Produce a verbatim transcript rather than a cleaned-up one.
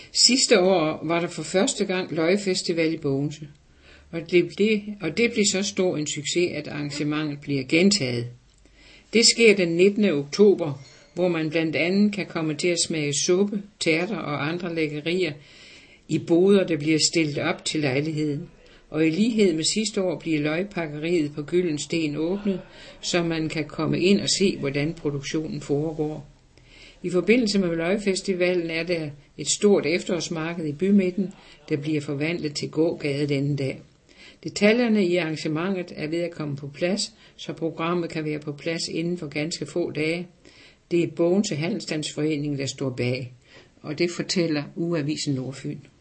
Sidste år var der for første gang løgfestival i Bogense, og det, blev, og det blev så stor en succes, at arrangementet bliver gentaget. Det sker den nittende oktober, hvor man blandt andet kan komme til at smage suppe, tærter og andre lækkerier i boder, der bliver stillet op til lejligheden. Og i lighed med sidste år bliver løgpakkeriet på Gyldensten åbnet, så man kan komme ind og se, hvordan produktionen foregår. I forbindelse med løgfestivalen er der et stort efterårsmarked i bymidten, der bliver forvandlet til gågade denne dag. Detaljerne i arrangementet er ved at komme på plads, så programmet kan være på plads inden for ganske få dage. Det er Bogense Handelsstandsforening, der står bag, og det fortæller Ugeavisen Nordfyn.